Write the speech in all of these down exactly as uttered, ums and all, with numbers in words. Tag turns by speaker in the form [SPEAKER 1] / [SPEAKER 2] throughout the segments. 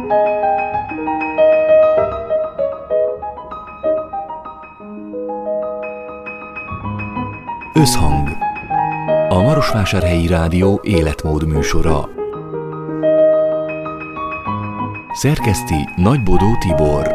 [SPEAKER 1] Összhang. A Marosvásárhelyi Rádió életmód műsora. Szerkeszti Nagybodó Tibor.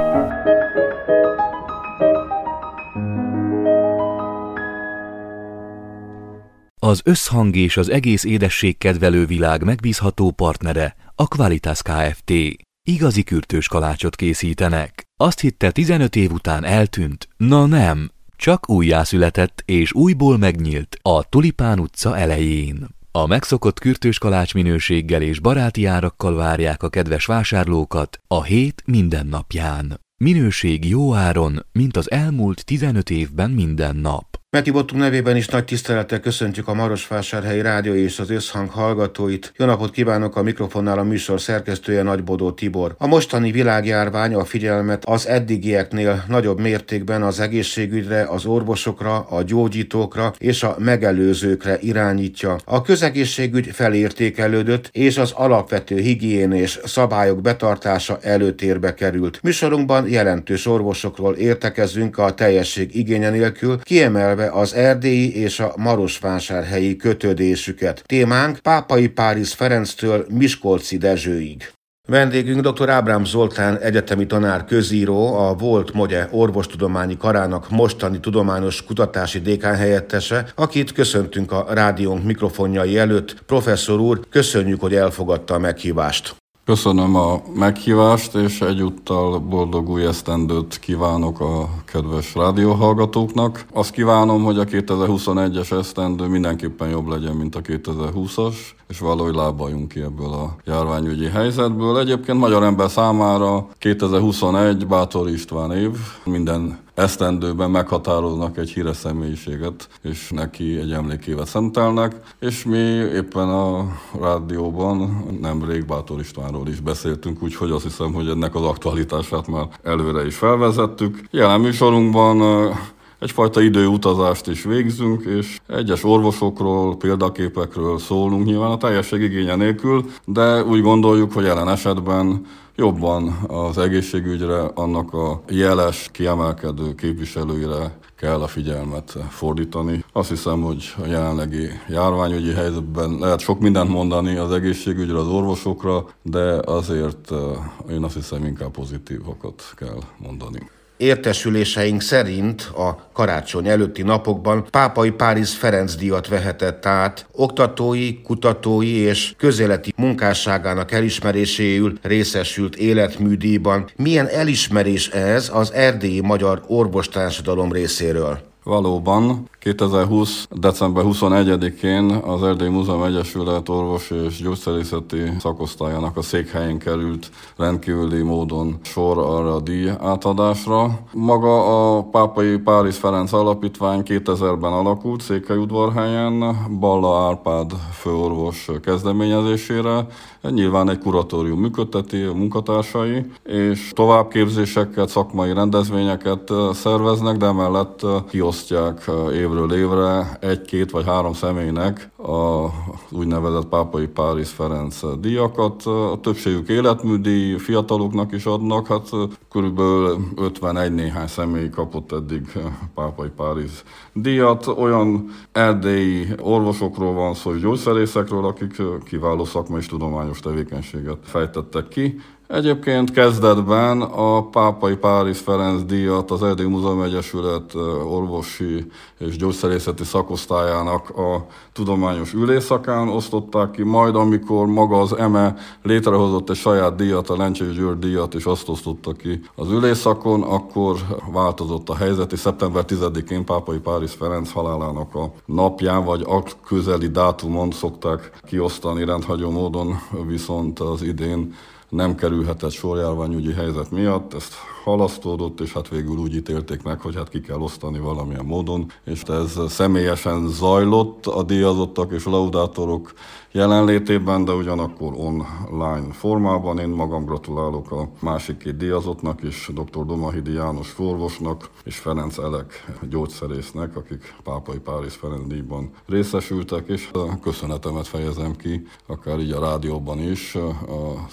[SPEAKER 1] Az Összhang és az egész édességkedvelő világ megbízható partnere a Qualitas Kft. Igazi kürtős kalácsot készítenek. Azt hitte, tizenöt év után eltűnt? Na nem! Csak újjászületett és újból megnyílt a Tulipán utca elején. A megszokott kürtős kalács minőséggel és baráti árakkal várják a kedves vásárlókat a hét minden napján. Minőség jó áron, mint az elmúlt tizenöt évben minden nap.
[SPEAKER 2] Meghívottunk nevében is nagy tisztelettel köszöntjük a Marosvásárhelyi Rádió és az Összhang hallgatóit. Jó napot kívánok, a mikrofonnál a műsor szerkesztője Nagybodó Tibor. A mostani világjárvány a figyelmet az eddigieknél nagyobb mértékben az egészségügyre, az orvosokra, a gyógyítókra és a megelőzőkre irányítja. A közegészségügy felértékelődött, és az alapvető higiénés szabályok betartása előtérbe került. Műsorunkban jelentős orvosokról értekezünk a teljesség igénye nélkül, kiemelve az erdélyi és a marosvásárhelyi kötődésüket. Témánk Pápai Páriz Ferenctől Miskolci Dezsőig. Vendégünk dr. Ábrám Zoltán egyetemi tanár, közíró, a volt Mogye orvostudományi karának mostani tudományos kutatási dékán helyettese, akit köszöntünk a rádiónk mikrofonjai előtt. Professzor úr, köszönjük, hogy elfogadta a meghívást.
[SPEAKER 3] Köszönöm a meghívást, és egyúttal boldog új esztendőt kívánok a kedves rádióhallgatóknak. Azt kívánom, hogy a kétezer-huszonegyes esztendő mindenképpen jobb legyen, mint a kétezer-húszas, és valahogy lábaljunk ki ebből a járványügyi helyzetből. Egyébként magyar ember számára kétezer-huszonegy Bátor István év, minden esztendőben meghatároznak egy híres személyiséget, és neki egy emlékévet szentelnek, és mi éppen a rádióban nemrég Bátor Istvánról is beszéltünk, úgyhogy azt hiszem, hogy ennek az aktualitását már előre is felvezettük. Jelen műsorunkban egyfajta időutazást is végzünk, és egyes orvosokról, példaképekről szólunk, nyilván a teljesség igénye nélkül, de úgy gondoljuk, hogy jelen esetben jobban az egészségügyre, annak a jeles, kiemelkedő képviselőire kell a figyelmet fordítani. Azt hiszem, hogy a jelenlegi járványügyi helyzetben lehet sok mindent mondani az egészségügyre, az orvosokra, de azért én azt hiszem, inkább pozitívakat kell mondani.
[SPEAKER 2] Értesüléseink szerint a karácsony előtti napokban Pápai Páriz Ferenc díjat vehetett át, oktatói, kutatói és közéleti munkásságának elismeréséül részesült életműdíjban. Milyen elismerés ez az erdélyi magyar orvostársadalom részéről?
[SPEAKER 3] Valóban, kétezer-húsz. december huszonegyedikén az Erdélyi Múzeum Egyesület orvos és gyógyszerészeti szakosztályának a székhelyén került rendkívüli módon sor arra a díj átadásra. Maga a Pápai Páriz Ferenc Alapítvány kétezerben alakult Székelyudvarhelyen, Balla Árpád főorvos kezdeményezésére. Nyilván egy kuratórium működteti a munkatársai, és továbbképzéseket, szakmai rendezvényeket szerveznek, de emellett kiosztják évről évre egy-két vagy három személynek a úgynevezett Pápai Páriz Ferenc díjakat. A többségük életműdíj, fiataloknak is adnak, hát körülbelül ötvenegy néhány személy kapott eddig Pápai Páriz díjat. Olyan erdélyi orvosokról van szó, gyógyszerészekről, akik kiváló szakmai és tudományos tevékenységet fejtettek ki. Egyébként kezdetben a Pápai Páriz Ferenc díjat az Erdélyi Múzeum Egyesület orvosi és gyógyszerészeti szakosztályának a tudományos ülésszakán osztották ki, majd amikor maga az e em e létrehozott egy saját díjat, a Lencsés György díjat, és azt osztotta ki az ülésszakon, akkor változott a helyzet, és szeptember tizedikén Pápai Páriz Ferenc halálának a napján, vagy a közeli dátumon szokták kiosztani rendhagyó módon, viszont az idén nem kerülhetett sorjárványügyi helyzet miatt, ezt halasztódott, és hát végül úgy ítélték meg, hogy hát ki kell osztani valamilyen módon, és ez személyesen zajlott a díjazottak és laudátorok jelenlétében, de ugyanakkor online formában. Én magam gratulálok a másik két díjazottnak is, dr. Domahidi János orvosnak és Ferenc Elek gyógyszerésznek, akik Pápai Páriz Ferenc díjban részesültek, és a köszönetemet fejezem ki, akár így a rádióban is, a Székely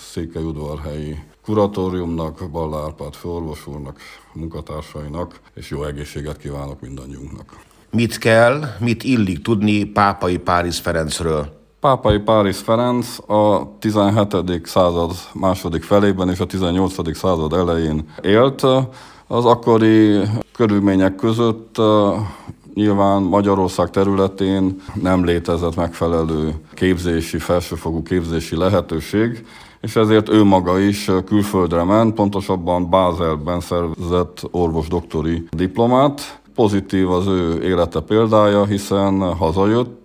[SPEAKER 3] udvarhelyi kuratóriumnak, Balla Árpád főorvos úrnak, munkatársainak, és jó egészséget kívánok mindannyiunknak.
[SPEAKER 2] Mit kell, mit illik tudni Pápai Páriz Ferencről?
[SPEAKER 3] Pápai Páriz Ferenc a tizenhetedik század második felében és a tizennyolcadik század elején élt. Az akkori körülmények között nyilván Magyarország területén nem létezett megfelelő képzési, felsőfokú képzési lehetőség, és ezért ő maga is külföldre ment, pontosabban Bázelben szerzett orvosdoktori diplomát. Pozitív az ő élete példája, hiszen hazajött,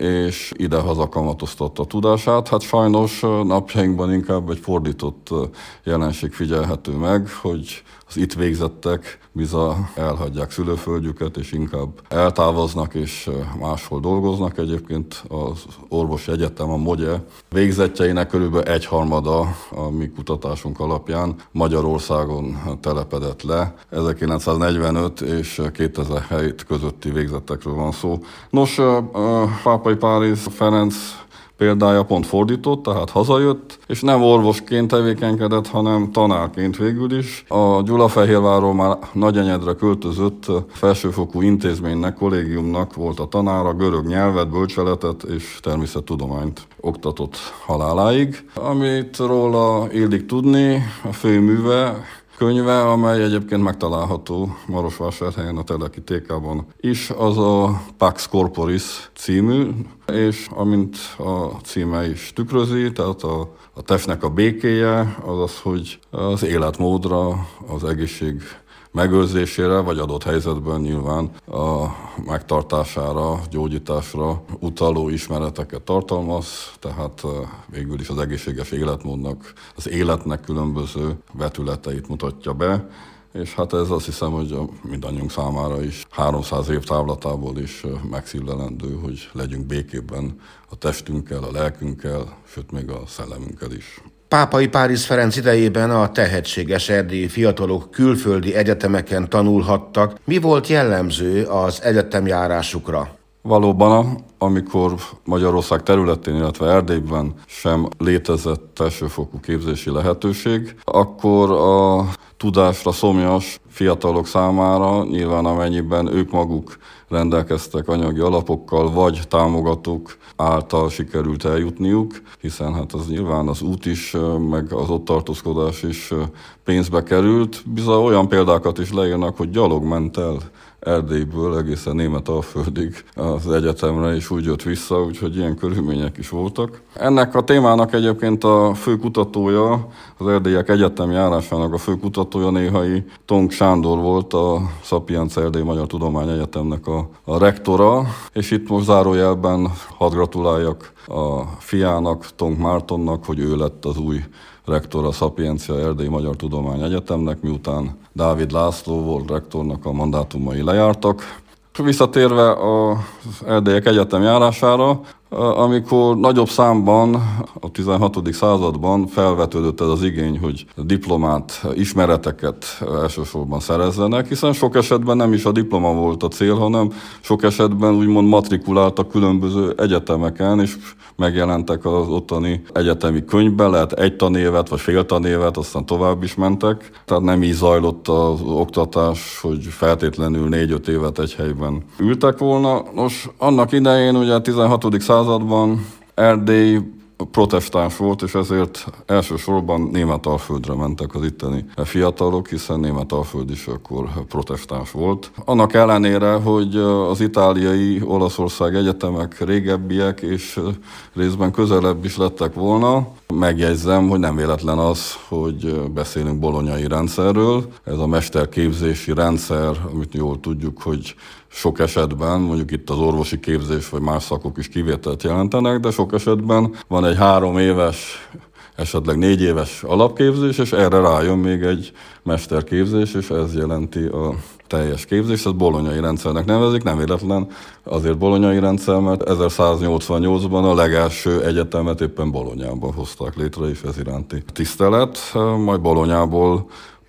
[SPEAKER 3] és ide-haza kamatoztatta tudását. Hát sajnos napjainkban inkább egy fordított jelenség figyelhető meg, hogy az itt végzettek biza elhagyják szülőföldjüket, és inkább eltávoznak és máshol dolgoznak. Egyébként az orvosi egyetem, a MOGYE végzettjeinek körülbelül egyharmada a mi kutatásunk alapján Magyarországon telepedett le. ezerkilencszáznegyvenöt és kétezer-hét közötti végzettekről van szó. Nos, Pápai Páriz Ferenc példája pont fordított, tehát hazajött, és nem orvosként tevékenykedett, hanem tanárként végül is. A Gyulafehérvárról már Nagyenyedre költözött felsőfokú intézménynek, kollégiumnak volt a tanára, görög nyelvet, bölcseletet és természettudományt oktatott haláláig. Amit róla illik tudni, a főműve, könyve, amely egyébként megtalálható Marosvásárhelyen a Teleki Tékában is, az a Pax Corporis című, és amint a címe is tükrözi, tehát a, a testnek a békéje, az az, hogy az életmódra, az egészség megőrzésére, vagy adott helyzetben nyilván a megtartására, gyógyításra utaló ismereteket tartalmaz, tehát végül is az egészséges életmódnak, az életnek különböző vetületeit mutatja be, és hát ez azt hiszem, hogy mindannyiunk számára is háromszáz év távlatából is megszívlelendő, hogy legyünk békében a testünkkel, a lelkünkkel, sőt még a szellemünkkel is.
[SPEAKER 2] Pápai Páriz Ferenc idejében a tehetséges erdélyi fiatalok külföldi egyetemeken tanulhattak. Mi volt jellemző az egyetemjárásukra?
[SPEAKER 3] Valóban, amikor Magyarország területén, illetve Erdélyben sem létezett felsőfokú képzési lehetőség, akkor a tudásra szomjas fiatalok számára, nyilván amennyiben ők maguk rendelkeztek anyagi alapokkal, vagy támogatók által sikerült eljutniuk, hiszen hát az nyilván az út is, meg az ott tartózkodás is pénzbe került. Bizony olyan példákat is leírnak, hogy gyalog ment el Erdélyből egészen Németalföldig az egyetemre, és úgy jött vissza, úgyhogy ilyen körülmények is voltak. Ennek a témának egyébként a fő kutatója, az erdélyek egyetemjárásának a fő kutatója néhai Tonk Sándor volt, a Sapienza Erdély Magyar Tudományegyetemnek a, a rektora, és itt most zárójelben hadd gratuláljak a fiának, Tonk Mártonnak, hogy ő lett az új rektor a Sapienza Erdély Magyar Tudományegyetemnek, miután Dávid László volt rektornak a mandátumai lejártak. Visszatérve az erdélyek egyetem járására, amikor nagyobb számban a tizenhatodik században felvetődött ez az igény, hogy diplomát, ismereteket elsősorban szerezzenek, hiszen sok esetben nem is a diploma volt a cél, hanem sok esetben úgymond matrikuláltak különböző egyetemeken, és megjelentek az ottani egyetemi könyvben, lehet egy tanévet vagy fél tanévet, aztán tovább is mentek. Tehát nem így zajlott az oktatás, hogy feltétlenül négy-öt évet egy helyben ültek volna. Nos, annak idején ugye a tizenhatodik században Erdély protestáns volt, és ezért elsősorban Németalföldre mentek az itteni fiatalok, hiszen Németalföld is akkor protestáns volt. Annak ellenére, hogy az itáliai, Olaszország egyetemek régebbiek és részben közelebb is lettek volna, megjegyzem, hogy nem véletlen az, hogy beszélünk bolonyai rendszerről. Ez a mesterképzési rendszer, amit jól tudjuk, hogy sok esetben, mondjuk itt az orvosi képzés vagy más szakok is kivételt jelentenek, de sok esetben van egy három éves, esetleg négy éves alapképzés, és erre rájön még egy mesterképzés, és ez jelenti a teljes képzés. Ez bolonyai rendszernek nevezik, nem véletlen azért bolonyai rendszer, mert ezerszáznyolcvannyolcban a legelső egyetemet éppen Bolonyában hozták létre, és ez iránti tisztelet. Majd Bolonyából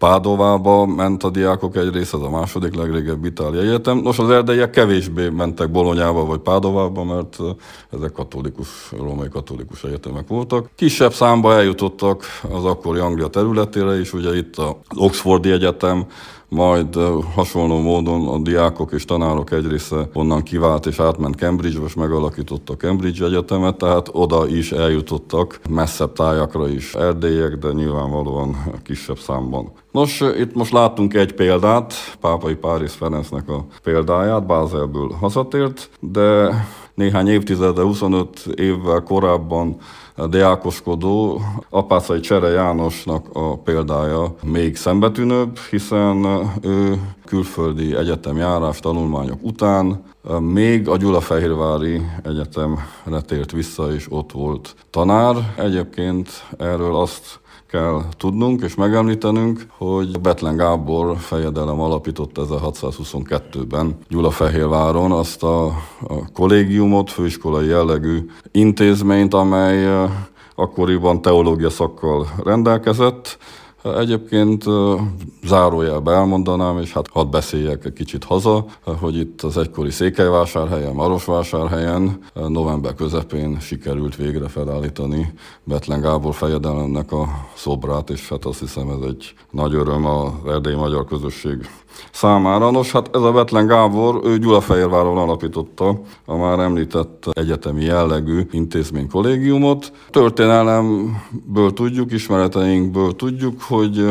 [SPEAKER 3] Pádovába ment a diákok egy része, ez a második legrégebb itáliai egyetem. Nos, az erdélyiek kevésbé mentek Bolognába vagy Pádovába, mert ezek katolikus, római katolikus egyetemek voltak. Kisebb számba eljutottak az akkori Anglia területére is, ugye itt az Oxfordi Egyetem, majd hasonló módon a diákok és tanárok egy része onnan kivált és átment Cambridge-ba, és megalakította a Cambridge Egyetemet, tehát oda is eljutottak, messzebb tájakra is erdélyiek, de nyilvánvalóan kisebb számban. Nos, itt most láttunk egy példát, Pápai Párizs Ferencnek a példáját, Bázelből hazatért, de néhány évtizeddel, huszonöt évvel korábban diákoskodó Apáczai Csere Jánosnak a példája még szembetűnőbb, hiszen ő külföldi egyetemjárás tanulmányok után még a Gyulafehérvári Egyetemre tért vissza, és ott volt tanár. Egyébként erről azt kell tudnunk és megemlítenünk, hogy Bethlen Gábor fejedelem alapított ezerhatszázhuszonkettőben Gyulafehérváron azt a, a kollégiumot, főiskolai jellegű intézményt, amely akkoriban teológia szakkal rendelkezett. Egyébként zárójelbe elmondanám, és hát hadd beszéljek egy kicsit haza, hogy itt az egykori Székelyvásárhelyen, Marosvásárhelyen november közepén sikerült végre felállítani Bethlen Gábor fejedelemnek a szobrát, és hát azt hiszem ez egy nagy öröm az erdélyi magyar közösség számára. Nos, hát ez a Bethlen Gábor, ő Gyulafehérváron alapította a már említett egyetemi jellegű intézmény kollégiumot. Történelemből tudjuk, ismereteinkből tudjuk, hogy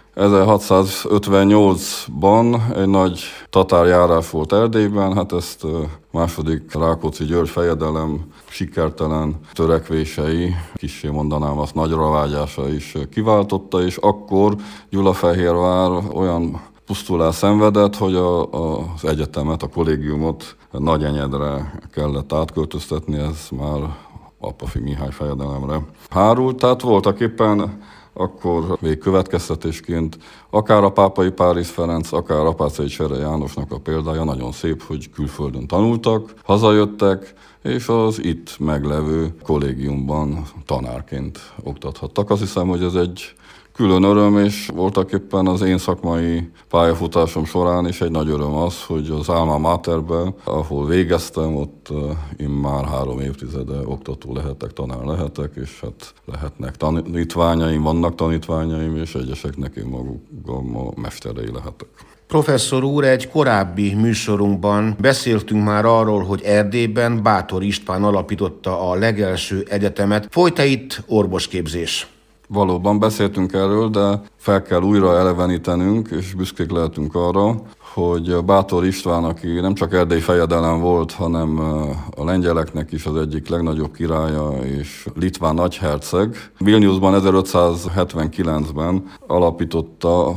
[SPEAKER 3] ezerhatszázötvennyolcban egy nagy tatárjárás volt Erdélyben, hát ezt második Rákóczi György fejedelem sikertelen törekvései, kissé mondanám azt nagyra vágyása is kiváltotta, és akkor Gyulafehérvár olyan pusztulás szenvedett, hogy a, a, az egyetemet, a kollégiumot Nagyenyedre kellett átköltöztetni, ez már Apafy Mihály fejedelemre hárult. Tehát voltak éppen akkor még következtetésként akár a Pápai Párizs Ferenc, akár Apáczai Csere Jánosnak a példája nagyon szép, hogy külföldön tanultak, hazajöttek, és az itt meglevő kollégiumban tanárként oktathattak. Azt hiszem, hogy ez egy külön öröm, és voltaképpen az én szakmai pályafutásom során is egy nagy öröm az, hogy az Alma Materben, ahol végeztem, ott én már három évtizede oktató lehetek, tanár lehetek, és hát lehetnek tanítványaim, vannak tanítványaim, és egyeseknek én magukban a mesterei lehetek.
[SPEAKER 2] Professzor úr, egy korábbi műsorunkban beszéltünk már arról, hogy Erdélyben Bátor István alapította a legelső egyetemet. Folyt itt orvosképzés?
[SPEAKER 3] Valóban beszéltünk erről, de fel kell újra elevenítenünk, és büszkék lehetünk arra, hogy Bátor István, aki nem csak erdélyi fejedelem volt, hanem a lengyeleknek is az egyik legnagyobb királya és litván nagyherceg, Vilniusban ezerötszázhetvenkilencben alapította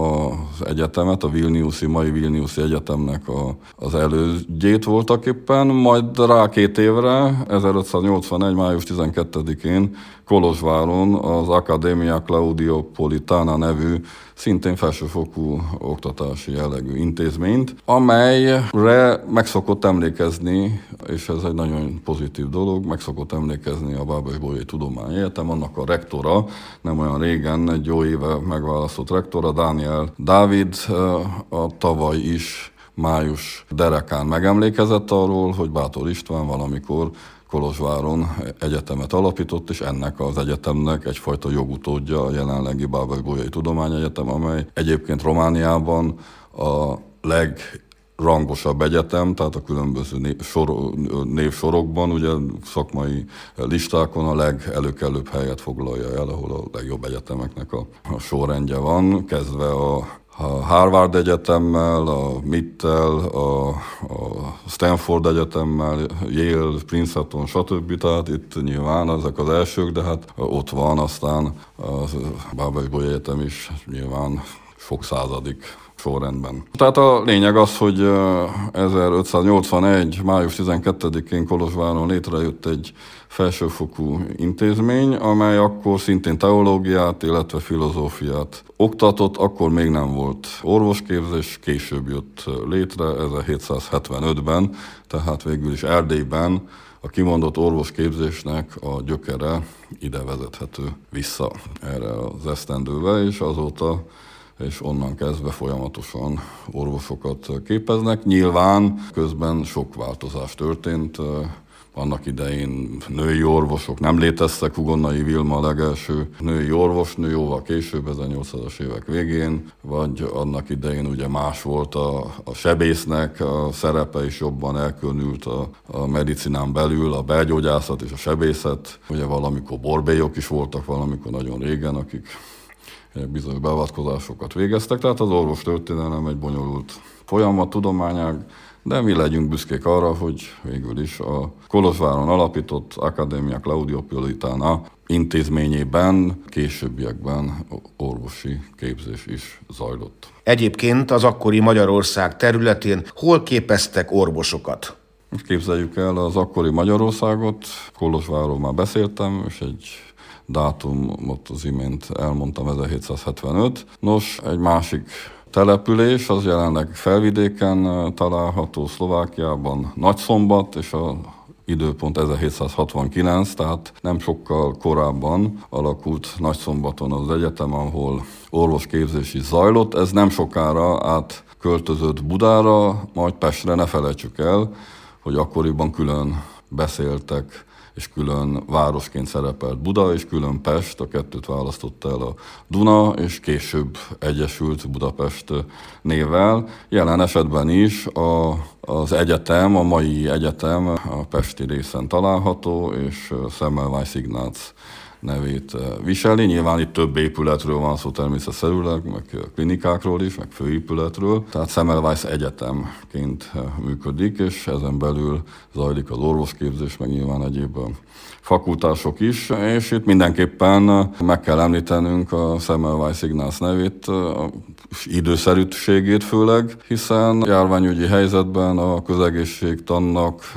[SPEAKER 3] az egyetemet, a Vilniuszi, mai Vilniuszi Egyetemnek a, az elődjét voltak éppen, majd rá két évre, ezerötszáznyolcvanegy. május tizenkettedikén Kolozsváron az Academia Claudiopolitana nevű, szintén felsőfokú oktatási jellegű intézményt, amelyre meg szokott emlékezni, és ez egy nagyon pozitív dolog, meg szokott emlékezni a Bábos-Bolyai Tudományegyetem, annak a rektora, nem olyan régen, egy jó éve megválasztott rektora, Dániel Dávid, a tavaly is május derekán megemlékezett arról, hogy Bátor István valamikor Kolozsváron egyetemet alapított, és ennek az egyetemnek egyfajta jogutódja a jelenlegi Bábos-Bolyai Tudományegyetem, amely egyébként Romániában a legrangosabb egyetem, tehát a különböző névsorokban, ugye szakmai listákon a legelőkelőbb helyet foglalja el, ahol a legjobb egyetemeknek a, a sorrendje van, kezdve a a Harvard Egyetemmel, a MIT-tel, a, a Stanford Egyetemmel, Yale, Princeton, stb. Tehát itt nyilván ezek az elsők, de hát ott van aztán a Bábos-Bolyai Egyetem is nyilván sok századik sorrendben. Tehát a lényeg az, hogy ezerötszáznyolcvanegy. május tizenkettedikén Kolozsváron létrejött egy felsőfokú intézmény, amely akkor szintén teológiát, illetve filozófiát oktatott, akkor még nem volt orvosképzés, később jött létre, ezerhétszázhetvenötben, tehát végül is Erdélyben a kimondott orvosképzésnek a gyökere ide vezethető vissza erre az esztendőbe, és azóta és onnan kezdve folyamatosan orvosokat képeznek. Nyilván közben sok változás történt. Annak idején női orvosok nem léteztek, Hugonnai Vilma a legelső női orvosnő, jóval később, ezernyolcszázas évek végén, vagy annak idején ugye más volt a, a sebésznek, a szerepe is jobban elkülönült a, a medicinán belül, a belgyógyászat és a sebészet. Ugye valamikor borbélyok is voltak, valamikor nagyon régen, akik bizonyos beavatkozásokat végeztek, tehát az orvostörténelem egy bonyolult folyamat, tudományág, de mi legyünk büszkék arra, hogy végül is a Kolozsváron alapított Academia Claudiopolitana intézményében későbbiekben orvosi képzés is zajlott.
[SPEAKER 2] Egyébként az akkori Magyarország területén hol képeztek orvosokat?
[SPEAKER 3] Képzeljük el az akkori Magyarországot, Kolozsvárról már beszéltem, és egy dátumot az imént elmondtam, ezerhétszázhetvenöt. Nos, egy másik település, az jelenleg Felvidéken található, Szlovákiában, Nagyszombat, és a időpont ezerhétszázhatvankilenc, tehát nem sokkal korábban alakult Nagyszombaton az egyetem, ahol orvosképzés is zajlott. Ez nem sokára átköltözött Budára, majd Pestre. Ne felejtsük el, hogy akkoriban külön beszéltek, és külön városként szerepelt Buda, és külön Pest, a kettőt választotta el a Duna, és később egyesült Budapest névvel. Jelen esetben is a, az egyetem, a mai egyetem a pesti részen található, és Semmelweis Ignác nevét viseli. Nyilván itt több épületről van szó természetszerűleg, meg klinikákról is, meg főépületről. Tehát Semmelweis Egyetemként működik, és ezen belül zajlik az orvosképzés, meg nyilván egyéb fakultások is, és itt mindenképpen meg kell említenünk a Semmelweis Ignác nevét, időszerűségét főleg, hiszen járványügyi helyzetben a közegészségtannak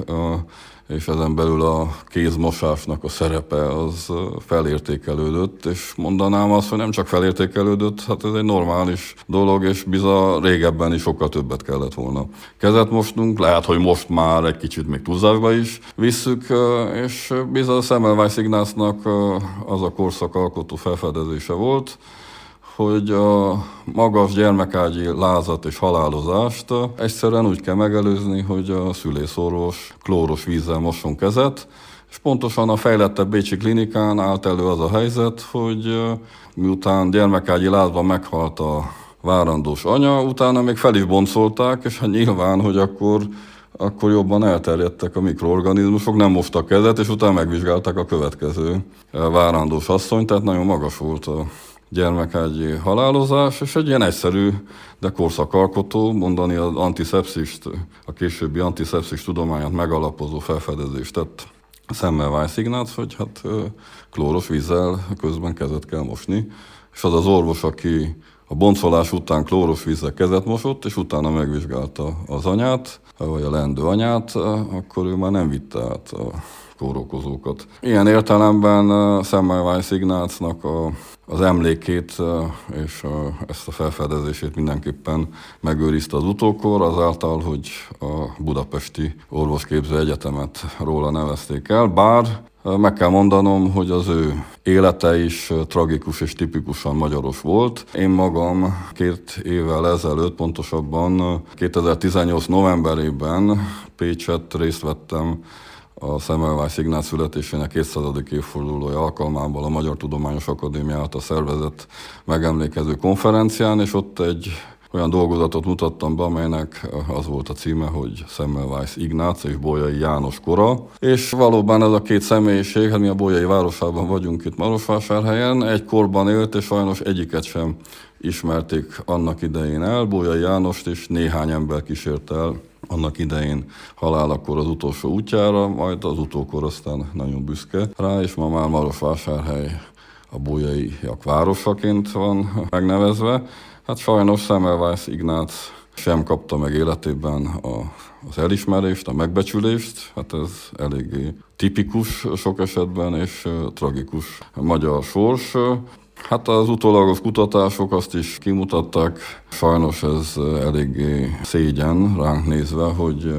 [SPEAKER 3] és ezen belül a kézmosásnak a szerepe az felértékelődött, és mondanám azt, hogy nem csak felértékelődött, hát ez egy normális dolog, és bizony régebben is sokkal többet kellett volna kezet mosnunk, lehet, hogy most már egy kicsit még túlzásba is visszük, és bizony Semmelweis Ignácnak az a korszakalkotó felfedezése volt, hogy a magas gyermekágyi lázat és halálozást egyszerűen úgy kell megelőzni, hogy a szülészorvos klóros vízzel mosson kezet, és pontosan a fejlettebb bécsi klinikán állt elő az a helyzet, hogy miután gyermekágyi lázban meghalt a várandós anya, utána még fel is boncolták, és hát nyilván, hogy akkor, akkor jobban elterjedtek a mikroorganizmusok, nem mostak kezet, és utána megvizsgálták a következő várandós asszonyt, tehát nagyon magas volt a gyermekágyi halálozás, és egy ilyen egyszerű, de korszakalkotó, mondani az antiszepszist, a későbbi antiszepszis tudományát megalapozó felfedezést tett Semmelweis Ignác, hogy hát klóros vízzel közben kezet kell mosni, és az az orvos, aki a boncolás után klóros vízzel kezet mosott, és utána megvizsgálta az anyát, vagy a leendő anyát, akkor ő már nem vitte át a kórokozókat. Ilyen értelemben Semmelweis Ignácnak a, az emlékét és a, ezt a felfedezését mindenképpen megőrizte az utókor, azáltal, hogy a Budapesti Orvosképző Egyetemet róla nevezték el, bár meg kell mondanom, hogy az ő élete is tragikus és tipikusan magyaros volt. Én magam két évvel ezelőtt, pontosabban kétezer-tizennyolc novemberében Pécsett részt vettem a Semmelweis Ignác születésének kétszázadik évfordulója alkalmából a Magyar Tudományos Akadémia által szervezett megemlékező konferencián, és ott egy olyan dolgozatot mutattam be, amelynek az volt a címe, hogy Semmelweis Ignác és Bolyai János kora. És valóban ez a két személyiség, hát mi a Bolyai városában vagyunk itt Marosvásárhelyen, egy korban élt, és sajnos egyiket sem ismerték annak idején el. Bolyai Jánost is néhány ember kísért el annak idején halálakor az utolsó útjára, majd az utókor aztán nagyon büszke rá, és ma már Marosvásárhely a bolyaiak városaként van megnevezve. Hát sajnos Semmelweis Ignác sem kapta meg életében a, az elismerést, a megbecsülést, hát ez eléggé tipikus sok esetben, és tragikus magyar sors. Hát az utólagos kutatások azt is kimutatták, sajnos ez eléggé szégyen ránk nézve, hogy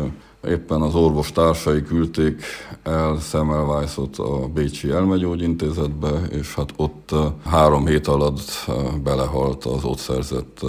[SPEAKER 3] éppen az orvostársai küldték el Semmelweisot a Bécsi Elmegyógyintézetbe, és hát ott három hét alatt belehalt az ott szerzett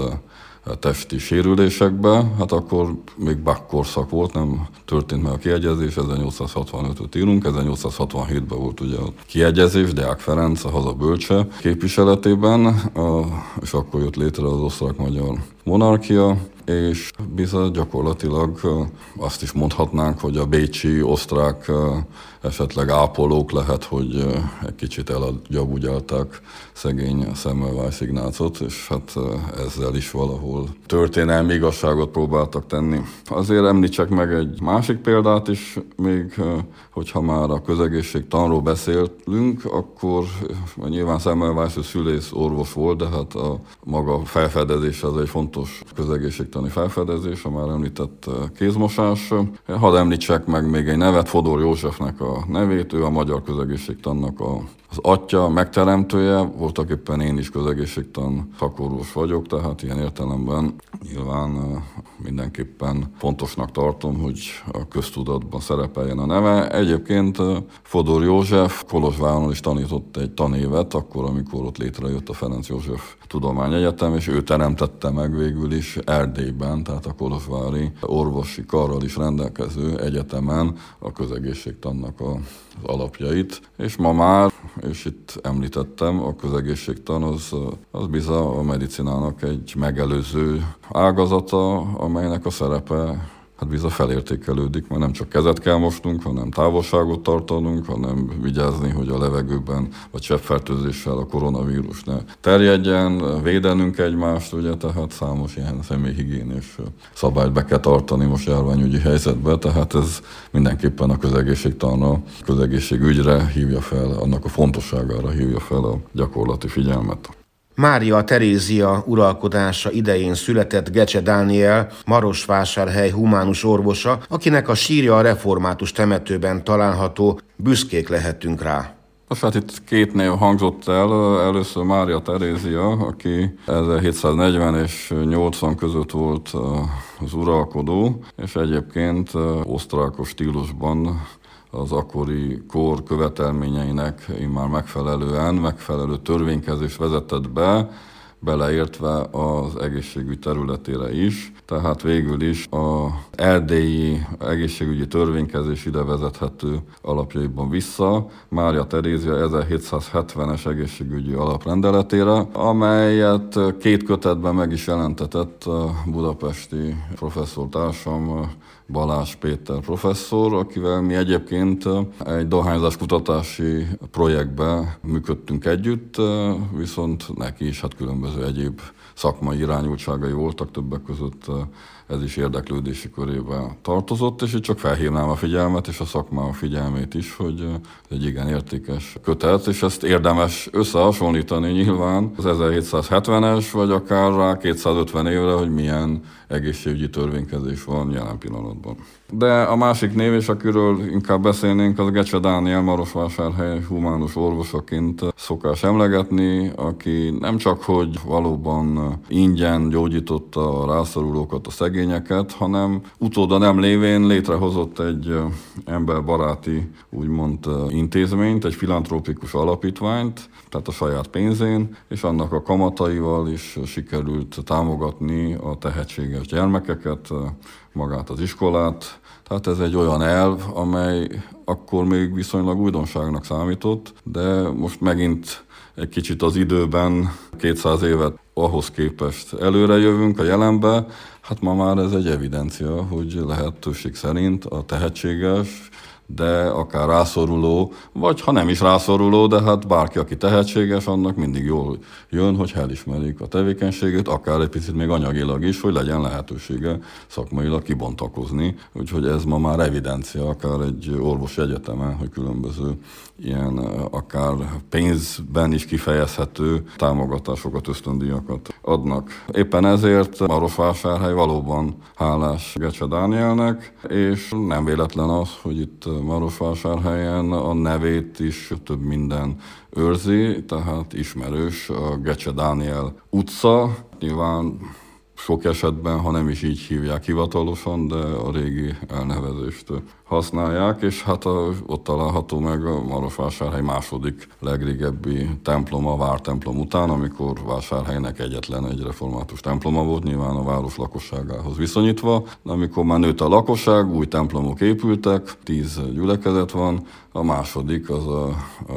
[SPEAKER 3] testi sérülésekbe. Hát akkor még Bach korszak volt, nem történt meg a kiegyezés, ezernyolcszázhatvanötöt írunk, ezernyolcszázhatvanhétben volt ugye a kiegyezés, Deák Ferenc, a haza bölcse képviseletében, és akkor jött létre az osztrák-magyar monarchia, és bizony gyakorlatilag azt is mondhatnánk, hogy a bécsi osztrák esetleg ápolók lehet, hogy egy kicsit elgyabudjálták szegény Semmelweis Ignácot, és hát ezzel is valahol történelmi igazságot próbáltak tenni. Azért említsek meg egy másik példát is, még hogyha már a közegészségtanról beszélünk, akkor nyilván Semmelweis szülész orvos volt, de hát a maga felfedezés az egy fontos közegészségtani felfedezés, a már említett kézmosás. Hadd említsek meg még egy nevet, Fodor Józsefnek a nevét, ő a magyar közegészségtannak a az atya, megteremtője, voltak éppen én is közegészségtan szakorvos vagyok, tehát ilyen értelemben nyilván mindenképpen fontosnak tartom, hogy a köztudatban szerepeljen a neve. Egyébként Fodor József Kolozsváron is tanított egy tanévet, akkor, amikor ott létrejött a Ferenc József Tudományegyetem, és ő teremtette meg végül is Erdélyben, tehát a kolozsvári orvosi karral is rendelkező egyetemen a közegészségtannak a az alapjait, és ma már, és itt említettem, a közegészségtan az, az bizony a medicinának egy megelőző ágazata, amelynek a szerepe hát bizony felértékelődik, mert nem csak kezet kell mosnunk, hanem távolságot tartanunk, hanem vigyázni, hogy a levegőben vagy cseppfertőzéssel a koronavírus ne terjedjen, védenünk egymást, ugye, tehát számos ilyen személyhigiénés szabályt be kell tartani most járványügyi helyzetben, tehát ez mindenképpen a közegészségtanra, közegészségügyre hívja fel, annak a fontosságára hívja fel a gyakorlati figyelmet.
[SPEAKER 2] Mária Terézia uralkodása idején született Gecse Dániel, Marosvásárhely humánus orvosa, akinek a sírja a református temetőben található, büszkék lehetünk rá.
[SPEAKER 3] Most hát itt két név hangzott el, először Mária Terézia, aki ezerhétszáznegyven és nyolcvan között volt az uralkodó, és egyébként osztrákos stílusban az akkori kor követelményeinek immár megfelelően megfelelő törvénykezést vezetett be, beleértve az egészségügy területére is. Tehát végül is az erdélyi egészségügyi törvénykezés ide vezethető alapjaiban vissza Mária Terézia ezerhétszázhetvenes egészségügyi alaprendeletére, amelyet két kötetben meg is jelentetett a budapesti professzortársam Balázs Péter professzor, akivel mi egyébként egy dohányzás kutatási projektben működtünk együtt, viszont neki is hát különböző egyéb szakmai irányultságai voltak, többek között ez is érdeklődési körébe tartozott, és itt csak felhívnám a figyelmet és a szakmám figyelmét is, hogy ez egy igen értékes kötet, és ezt érdemes összehasonlítani nyilván az ezerhétszázhetvenes, vagy akár rá kétszázötven évre, hogy milyen egészségügyi törvénykezés van jelen pillanatban. De a másik név, és akiről inkább beszélnénk, az Gecse Dániel, Marosvásárhely humánus orvosaként szokás emlegetni, aki nem csak, hogy valóban ingyen gyógyította a rászorulókat, a szegényeket, hanem utóda nem lévén létrehozott egy emberbaráti, úgymond intézményt, egy filantrópikus alapítványt, tehát a saját pénzén, és annak a kamataival is sikerült támogatni a tehetséges gyermekeket, magát az iskolát. Tehát ez egy olyan elv, amely akkor még viszonylag újdonságnak számított, de most megint egy kicsit az időben, kétszáz évet ahhoz képest előre jövünk a jelenbe. Hát ma már ez egy evidencia, hogy lehetőség szerint a tehetséges, de akár rászoruló, vagy ha nem is rászoruló, de hát bárki, aki tehetséges, annak mindig jól jön, hogy elismerik a tevékenységét, akár egy picit még anyagilag is, hogy legyen lehetősége szakmailag kibontakozni. Úgyhogy ez ma már evidencia, akár egy orvosi egyetemen, hogy különböző ilyen akár pénzben is kifejezhető támogatásokat, ösztöndíjakat adnak. Éppen ezért Marosvásárhely valóban hálás Gecse Dánielnek, és nem véletlen az, hogy itt Marosvásárhelyen a nevét is több minden őrzi, tehát ismerős a Gecse Dániel utca. Nyilván sok esetben, ha nem is így hívják hivatalosan, de a régi elnevezést használják, és hát a, ott található meg a Marosvásárhely második legrégebbi temploma a vártemplom után, amikor Vásárhelynek egyetlen egy református temploma volt, nyilván a város lakosságához viszonyítva, de amikor már nőtt a lakosság, új templomok épültek, tíz gyülekezet van, a második az a, a,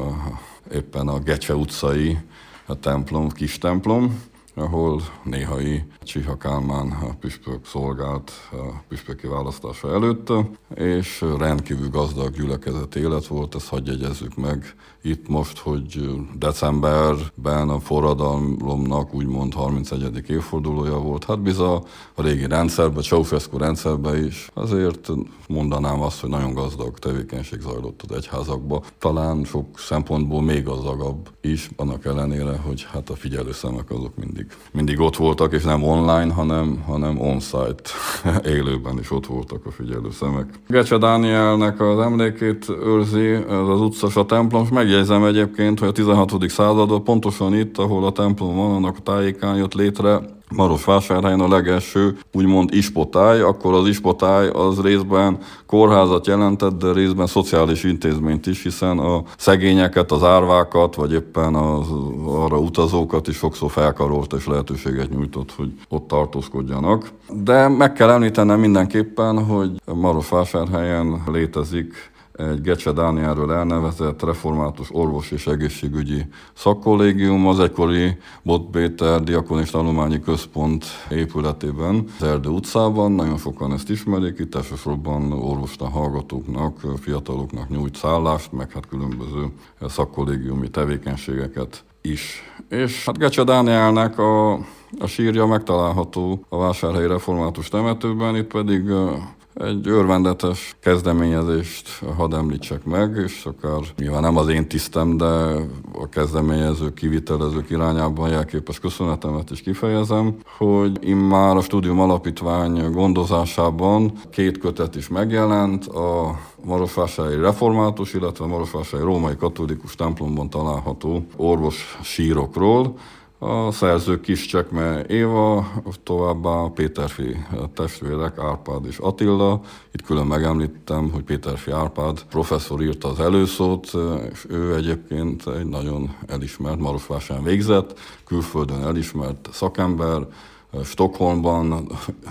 [SPEAKER 3] éppen a Gecse utcai a templom, kis templom, ahol néhai Csiha Kálmán püspök szolgált a püspöki választása előtt, és rendkívül gazdag gyülekezeti élet volt, ezt hadd jegyezzük meg itt most, hogy decemberben a forradalomnak úgymond harmincegyedik évfordulója volt. Hát bizony a régi rendszerben, Ceausescu rendszerben is azért mondanám azt, hogy nagyon gazdag tevékenység zajlott az egyházakban. Talán sok szempontból még gazdagabb is, annak ellenére, hogy hát a figyelőszemek azok mindig, mindig ott voltak, és nem online, hanem, hanem on-site, élőben is ott voltak a figyelőszemek. Gecse Dánielnek az emlékét őrzi ez az utcas a templom, és megjegyzem egyébként, hogy a tizenhatodik században pontosan itt, ahol a templom van, annak a tájékán jött létre Marosvásárhelyen a legelső úgymond ispotály, akkor az ispotály az részben kórházat jelentett, de részben szociális intézményt is, hiszen a szegényeket, az árvákat, vagy éppen az arra utazókat is sokszor felkarolt és lehetőséget nyújtott, hogy ott tartózkodjanak. De meg kell említenem mindenképpen, hogy Marosvásárhelyen létezik egy Gecse Dánielről elnevezett református orvos és egészségügyi szakkollégium az egykori Bot Péter Diakonus Tanulmányi Központ épületében, az Erdő utcában. Nagyon sokan ezt ismerik, itt elsősorban orvostan hallgatóknak, fiataloknak nyújt szállást, meg hát különböző szakkollégiumi tevékenységeket is. És hát Gecse Dánielnek a, a sírja megtalálható a Vásárhelyi Református temetőben, itt pedig egy örvendetes kezdeményezést hadd említsek meg, és akár nyilván nem az én tisztem, de a kezdeményezők, kivitelezők irányában jelképes köszönetemet is kifejezem, hogy immár a Studium Alapítvány gondozásában két kötet is megjelent, a Marosvásárhelyi Református, illetve a Marosvásárhelyi Római Katolikus templomban található orvos sírokról. A szerzők Kis Csekme Éva, továbbá Péterfi testvérek Árpád és Attila. Itt külön megemlítem, hogy Péterfi Árpád professzor írta az előszót, és ő egyébként egy nagyon elismert, Marosvásárhelyen végzett, külföldön elismert szakember, Stockholmban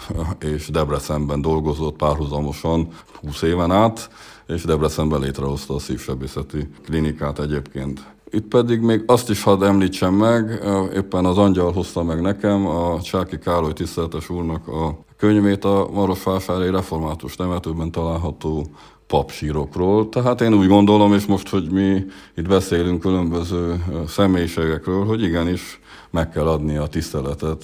[SPEAKER 3] és Debrecenben dolgozott párhuzamosan húsz éven át, és Debrecenben létrehozta a szívsebészeti klinikát egyébként. Itt pedig még azt is hadd említsem meg, éppen az angyal hozta meg nekem, a Csáky Károly tiszteletes úrnak a könyvét a Marosvásárhelyi Református temetőben található papsírokról. Tehát én úgy gondolom, és most, hogy mi itt beszélünk különböző személyiségekről, hogy igenis meg kell adni a tiszteletet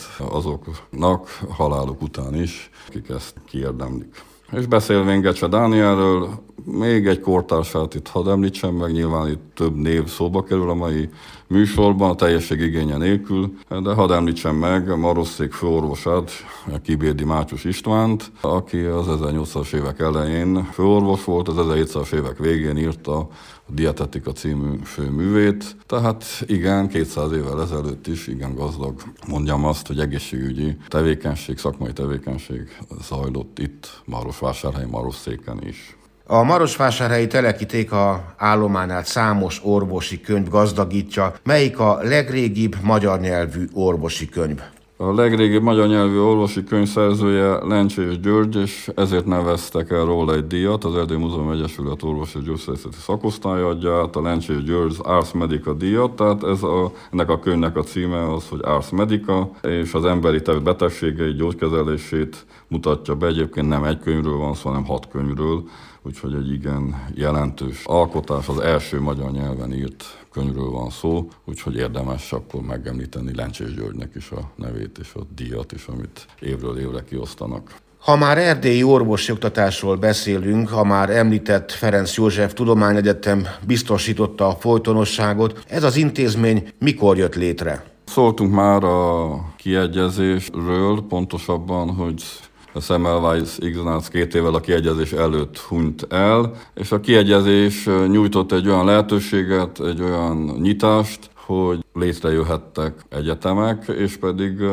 [SPEAKER 3] azoknak haláluk után is, akik ezt kiérdemlik. És beszélvén Gecse Dánielről, még egy kortársát itt hadd említsem meg, nyilván itt több név szóba kerül a mai műsorban, a teljesség igénye nélkül, de hadd említsem meg Marosszék főorvosát, Kibérdi Mátyus Istvánt, aki az ezernyolcszázas évek elején főorvos volt, az ezerhétszázas évek végén írta a Dietetika című főművét, tehát igen, kétszáz évvel ezelőtt is igen gazdag, mondjam azt, hogy egészségügyi tevékenység, szakmai tevékenység zajlott itt Marosvásárhelyen, Marosszéken is.
[SPEAKER 2] A Marosvásárhelyi Telekitéka állománát számos orvosi könyv gazdagítja. Melyik a legrégibb magyar nyelvű orvosi könyv?
[SPEAKER 3] A legrégibb magyar nyelvű orvosi könyv szerzője Lencsés György, és ezért neveztek el róla egy díjat. Az Erdélyi Múzeum Egyesület orvosi és gyógyszerészeti szakosztálya adja át a Lencsés György Ars Medica díjat, tehát ez a, ennek a könyvnek a címe az, hogy Ars Medica, és az emberi betegségei gyógykezelését mutatja be. Egyébként nem egy könyvről van szó, hanem hat könyvről, úgyhogy egy igen jelentős alkotás, az első magyar nyelven írt könyvről van szó, úgyhogy érdemes akkor megemlíteni Lencsés Györgynek is a nevét és a díjat is, amit évről évre kiosztanak.
[SPEAKER 2] Ha már erdélyi orvosi oktatásról beszélünk, ha már említett Ferenc József Tudományegyetem biztosította a folytonosságot, ez az intézmény mikor jött létre?
[SPEAKER 3] Szóltunk már a kiegyezésről, pontosabban, hogy Semmelweis Ignác két évvel a kiegyezés előtt hunyt el, és a kiegyezés nyújtott egy olyan lehetőséget, egy olyan nyitást, hogy létrejöhettek egyetemek, és pedig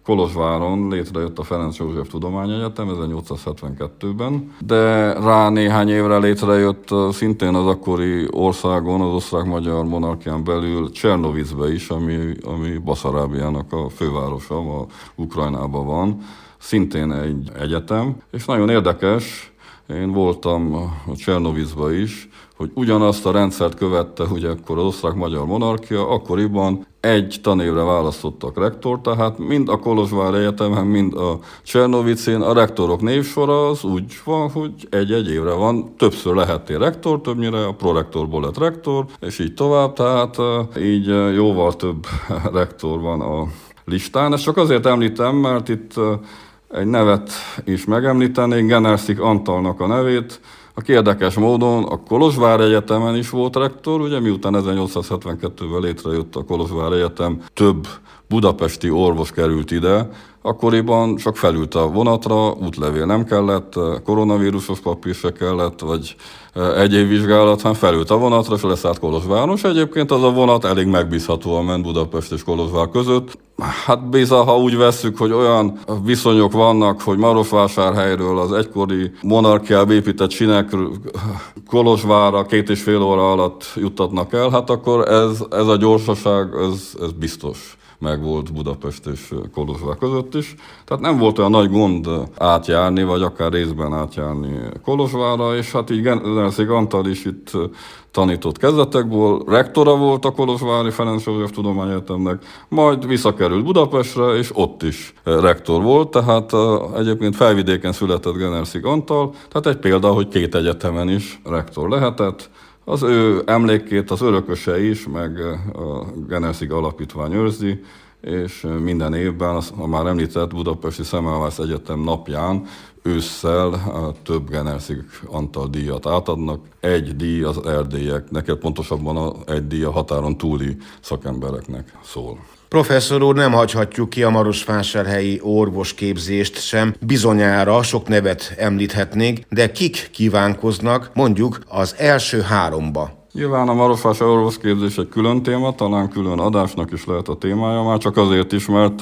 [SPEAKER 3] Kolozsváron létrejött a Ferenc József Tudományegyetem ezernyolcszázhetvenkettőben, de rá néhány évre létrejött szintén az akkori országon, az osztrák-magyar monarchián belül Csernovicbe is, ami, ami Baszarábiának a fővárosa, a Ukrajnában van, szintén egy egyetem, és nagyon érdekes, én voltam a Csernovicba is, hogy ugyanazt a rendszert követte, ugye akkor az osztrák-magyar monarchia, akkoriban egy tanévre választottak rektort, tehát mind a Kolozsvár Egyetemen, mind a Csernovicén a rektorok névsora az úgy van, hogy egy-egy évre van, többször lehettél rektor, többnyire a prorektorból lett rektor, és így tovább, tehát így jóval több rektor van a listán. Ezt csak azért említem, mert itt egy nevet is megemlítenék, Generszik Antalnak a nevét, aki érdekes módon a Kolozsvár Egyetemen is volt rektor, ugye miután ezernyolcszázhetvenkettőben létrejött a Kolozsvár Egyetem, több budapesti orvos került ide, akkoriban csak felült a vonatra, útlevél nem kellett, koronavírusos papír se kellett, vagy egyéb vizsgálat, hanem felült a vonatra, és leszállt Kolozsváron, és egyébként az a vonat elég megbízhatóan ment Budapest és Kolozsvár között. Hát bizony, ha úgy vesszük, hogy olyan viszonyok vannak, hogy Marosvásárhelyről az egykori monarchiába épített sinekről Kolozsvárra két és fél óra alatt juttatnak el, hát akkor ez, ez a gyorsaság, ez, ez biztos megvolt Budapest és Kolozsvár között is. Tehát nem volt olyan nagy gond átjárni, vagy akár részben átjárni Kolozsvárra, és hát így Generszik Antal is itt tanított kezdetekből, rektora volt a Kolozsvári Ferenc József Tudományegyetemnek, majd visszakerült Budapestre, és ott is rektor volt, tehát egyébként Felvidéken született Generszik Antal, tehát egy példa, hogy két egyetemen is rektor lehetett. Az ő emlékét az örököse is, meg a Generszik Alapítvány őrzi, és minden évben a már említett Budapesti Szemmelweis Egyetem napján ősszel több Generszik Antal díjat átadnak. Egy díj az erdélyeknek, pontosabban egy díj a határon túli szakembereknek szól.
[SPEAKER 2] Professzor úr, nem hagyhatjuk ki a marosvásárhelyi orvosképzést sem. Bizonyára sok nevet említhetnénk, de kik kívánkoznak mondjuk az első háromba?
[SPEAKER 3] Nyilván a marosvásárhelyi orvosképzés egy külön téma, talán külön adásnak is lehet a témája, már csak azért is, mert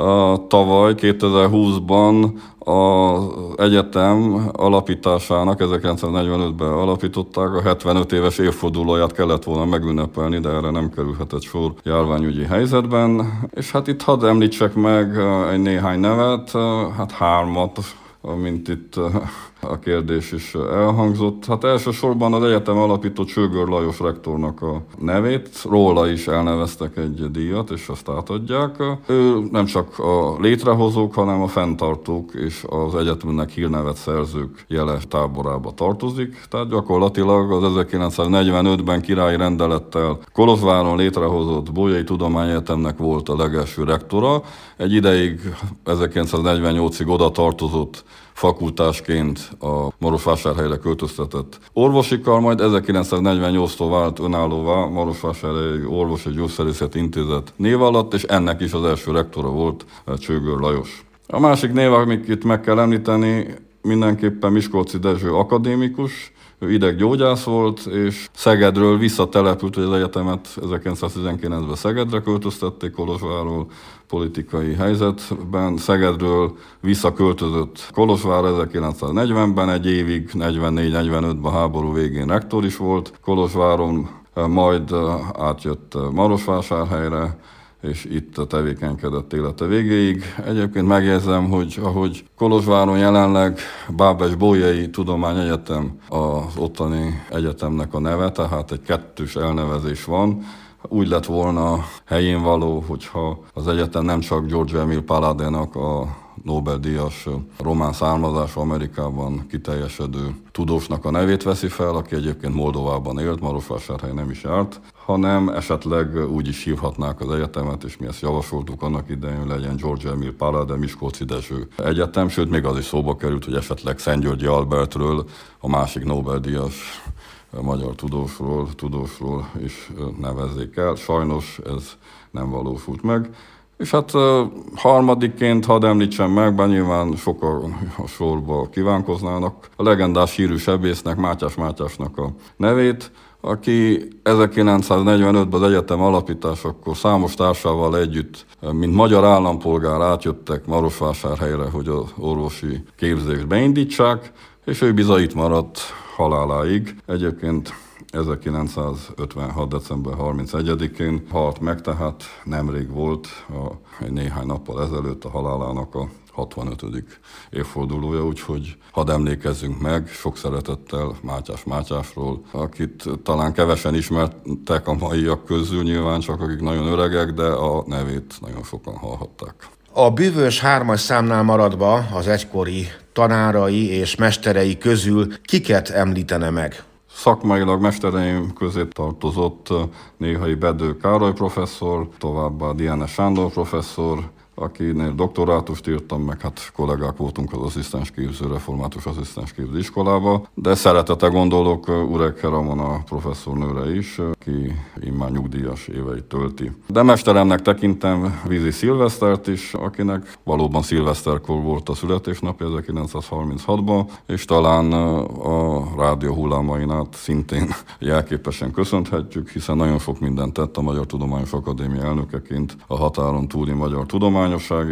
[SPEAKER 3] a tavaly kétezer-húszban az egyetem alapításának, ezerkilencszáznegyvenötben alapították, a hetvenöt éves évfordulóját kellett volna megünnepelni, de erre nem kerülhetett sor járványügyi helyzetben. És hát itt hadd említsek meg egy néhány nevet, hát hármat, mint itt a kérdés is elhangzott. Hát elsősorban az egyetem alapító Csőgör Lajos rektornak a nevét, róla is elneveztek egy díjat, és azt átadják. Ő nem csak a létrehozók, hanem a fenntartók és az egyetemnek hírnevet szerzők jeles táborába tartozik. Tehát gyakorlatilag az ezerkilencszáznegyvenötben királyi rendelettel Kolozsváron létrehozott Bolyai Tudományegyetemnek volt a legelső rektora. Egy ideig, ezerkilencszáznegyvennyolcig oda tartozott fakultásként a Marosvásárhelyre költöztetett orvosi kar, majd ezerkilencszáznegyvennyolctól vált önállóvá Marosvásárhelyi Orvos- és Gyógyszerészeti Intézet név alatt, és ennek is az első rektora volt Csőgör Lajos. A másik név, amit itt meg kell említeni, mindenképpen Miskolczi Dezső akadémikus, ő ideggyógyász volt, és Szegedről visszatelepült, hogy az egyetemet ezerkilencszáztizenkilencben Szegedre költöztették Kolozsvárról politikai helyzetben. Szegedről visszaköltözött Kolozsvárra ezerkilencszáznegyvenben, egy évig, negyvennégy-negyvenötben háború végén rektor is volt Kolozsváron, majd átjött Marosvásárhelyre, és itt tevékenykedett élete végéig. Egyébként megjegyzem, hogy ahogy Kolozsváron jelenleg Bábes Bolyai Tudományegyetem az ottani egyetemnek a neve, tehát egy kettős elnevezés van, úgy lett volna helyén való, hogyha az egyetem nem csak George Emil Paladénak a Nobel-díjas román származású Amerikában kiteljesedő tudósnak a nevét veszi fel, aki egyébként Moldovában élt, Marosvásárhely nem is járt, hanem esetleg úgy is hívhatnák az egyetemet, és mi ezt javasoltuk annak idején, hogy legyen George Emil Palade Miskolczi Dezső Egyetem, sőt még az is szóba került, hogy esetleg Szentgyörgyi Albertről, a másik Nobel-díjas magyar tudósról, tudósról is nevezzék el. Sajnos ez nem valósult meg. És hát harmadikként hadd említsem meg, bár nyilván sokan a sorba kívánkoznának, a legendás hírű sebésznek, Mátyás Mátyásnak a nevét, aki ezerkilencszáznegyvenötben az egyetem alapításakor számos társával együtt, mint magyar állampolgár átjöttek Marosvásárhelyre, hogy az orvosi képzést beindítsák, és ő bizony itt maradt haláláig. Egyébként ezerkilencszázötvenhat. december harmincegyedikén halt meg, tehát nemrég volt, a, egy néhány nappal ezelőtt a halálának a hatvanötödik évfordulója, úgyhogy hadd emlékezzünk meg sok szeretettel Mátyás Mátyásról, akit talán kevesen ismertek a maiak közül, nyilván csak akik nagyon öregek, de a nevét nagyon sokan hallhatták.
[SPEAKER 2] A bűvös hármas számnál maradva az egykori tanárai és mesterei közül kiket említene meg?
[SPEAKER 3] Szakmailag mestereim közé tartozott Néhai Bedő Károly professzor, továbbá Diane Sándor professzor, akinél doktorátust írtam, meg hát kollégák voltunk az asszisztensképző, református asszisztensképző iskolába, de szeretettel gondolok Urekke Ramona professzornőre is, aki immár nyugdíjas éveit tölti. De mesteremnek tekintem Vízi Szilvesztert is, akinek valóban szilveszterkor volt a születésnapja ezerkilencszázharminchatban, és talán a rádió hullámain át szintén jelképesen köszönhetjük, hiszen nagyon sok mindent tett a Magyar Tudományos Akadémia elnökeként a határon túli magyar tudomány,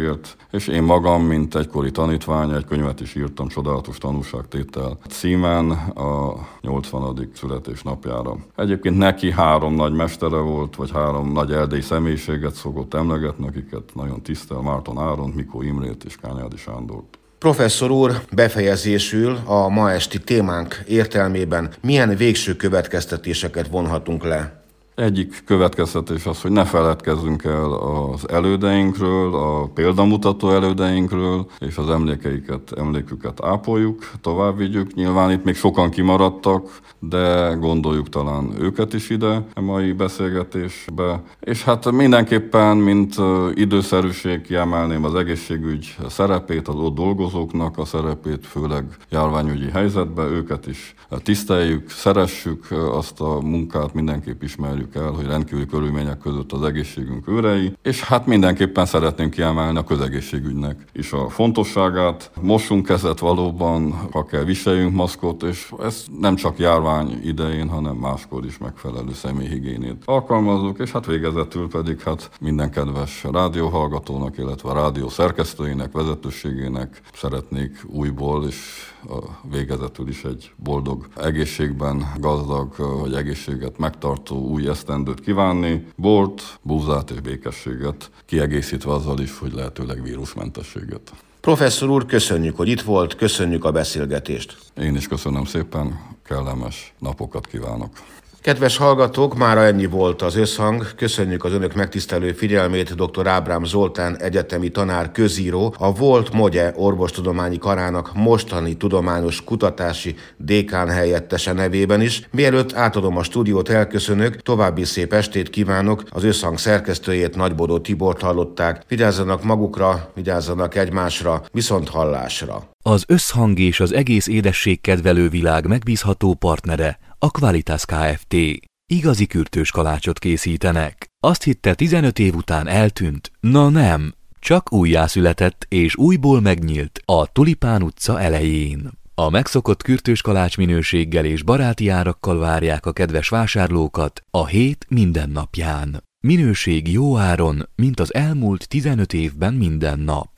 [SPEAKER 3] és én magam, mint egykori tanítvány, egy könyvet is írtam, Csodálatos tanúságtétel címen a nyolcvanadik születésnapjára. Egyébként neki három nagy mestere volt, vagy három nagy erdélyi személyiséget szokott emlegetni, akiket nagyon tisztel: Márton Áront, Mikó Imrét és Kányádi Sándort.
[SPEAKER 2] Professzor úr, befejezésül a ma esti témánk értelmében milyen végső következtetéseket vonhatunk le?
[SPEAKER 3] Egyik következtetés az, hogy ne feledkezzünk el az elődeinkről, a példamutató elődeinkről, és az emlékeiket, emléküket ápoljuk, tovább vigyük. Nyilván itt még sokan kimaradtak, de gondoljuk talán őket is ide a mai beszélgetésbe. És hát mindenképpen, mint időszerűség, kiemelném az egészségügy szerepét, az ott dolgozóknak a szerepét, főleg járványügyi helyzetben, őket is tiszteljük, szeressük, azt a munkát mindenképp ismerjük el, hogy rendkívüli körülmények között az egészségünk őrei, és hát mindenképpen szeretném kiemelni a közegészségügynek is a fontosságát. Mossunk kezet valóban, ha kell, viseljünk maszkot, és ez nem csak járvány idején, hanem máskor is megfelelő személyhigiénét alkalmazzuk, és hát végezetül pedig hát minden kedves rádióhallgatónak, illetve a rádió szerkesztőinek, vezetőségének szeretnék újból és a végezetül is egy boldog, egészségben gazdag, vagy egészséget megtartó új esztendőt kívánni, bort, búzát és békességet, kiegészítve azzal is, hogy lehetőleg vírusmentességet.
[SPEAKER 2] Professzor úr, köszönjük, hogy itt volt, köszönjük a beszélgetést.
[SPEAKER 3] Én is köszönöm szépen, kellemes napokat kívánok.
[SPEAKER 2] Kedves hallgatók, mára ennyi volt az Összhang. Köszönjük az önök megtisztelő figyelmét. dr. Ábrám Zoltán egyetemi tanár, közíró, a Volt Mogye Orvostudományi Karának mostani tudományos kutatási dékán helyettese nevében is. Mielőtt átadom a stúdiót, elköszönök, további szép estét kívánok. Az Összhang szerkesztőjét, Nagybodó Tibort hallották. Vigyázzanak magukra, vigyázzanak egymásra, viszont hallásra.
[SPEAKER 1] Az Összhang és az egész édességkedvelő világ megbízható partnere a Qualitas Kft. Igazi kürtős kalácsot készítenek. Azt hitte, tizenöt év után eltűnt? Na nem, csak újjászületett és újból megnyílt a Tulipán utca elején. A megszokott kürtős kalács minőséggel és baráti árakkal várják a kedves vásárlókat a hét minden napján. Minőség jó áron, mint az elmúlt tizenöt évben minden nap.